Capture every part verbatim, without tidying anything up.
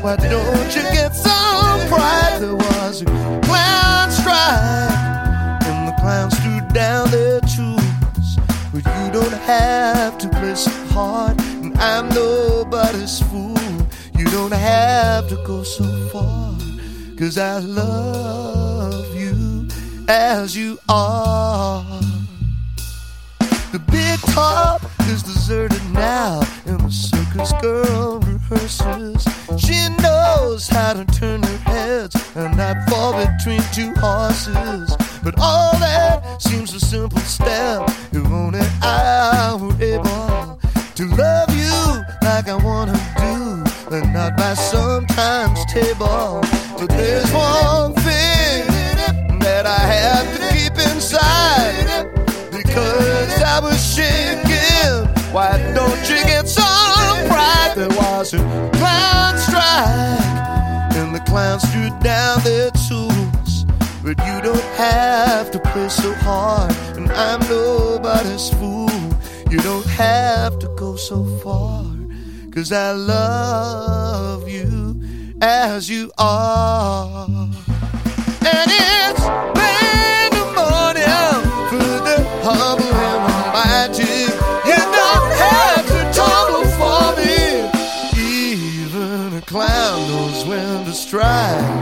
Why don't you get some pride? There was a clown strike, and the clowns threw down their tools. But you don't have to play so hard, and I'm nobody's fool. You don't have to go so far, 'cause I love you as you are. The big top is deserted now, and the circus girl rehearses. She knows how to turn her heads and not fall between two horses. But all that seems a simple step if only I were able to love you like I wanna do, and not by sometimes table. But there's one thing that I have to keep inside, because I was shaking. Why don't you get some pride? There was a clown strike, and the clowns threw down their tools. But you don't have to play so hard, and I'm nobody's fool. You don't have to go so far, 'cause I love you as you are. And it's pandemonium for the humble and the mighty. You don't have to tumble for me. Even a clown knows when to strike.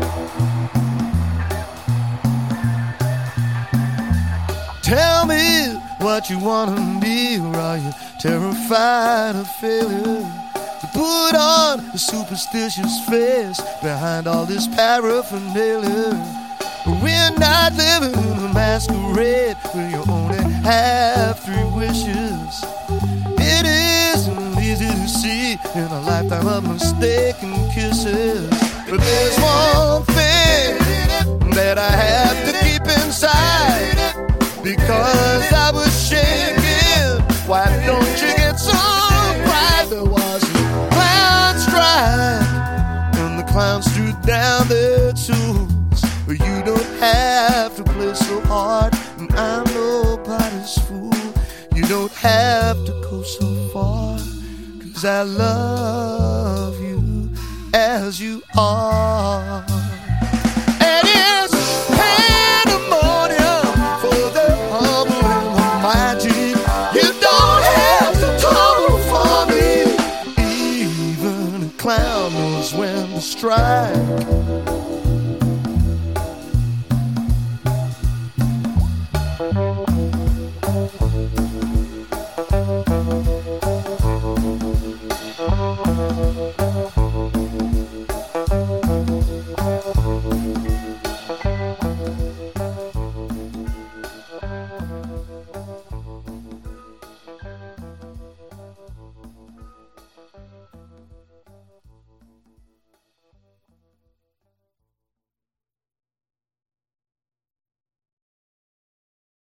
Tell me what you wanna be, or are you terrified of failure? To put on a superstitious face behind all this paraphernalia. We're not living in a masquerade where you only have three wishes. It isn't easy to see in a lifetime of mistaken kisses. But there's one thing that I have to keep inside, because I was shaking. Why don't you get some pride? There was a clown strike, and the clowns threw down their tools. But you don't have to play so hard, and I'm nobody's fool. You don't have to go so far, 'cause I love you as you are. And it's pandemonium for the humble and the mighty. You don't have to tumble for me. Even a clown knows when to strike.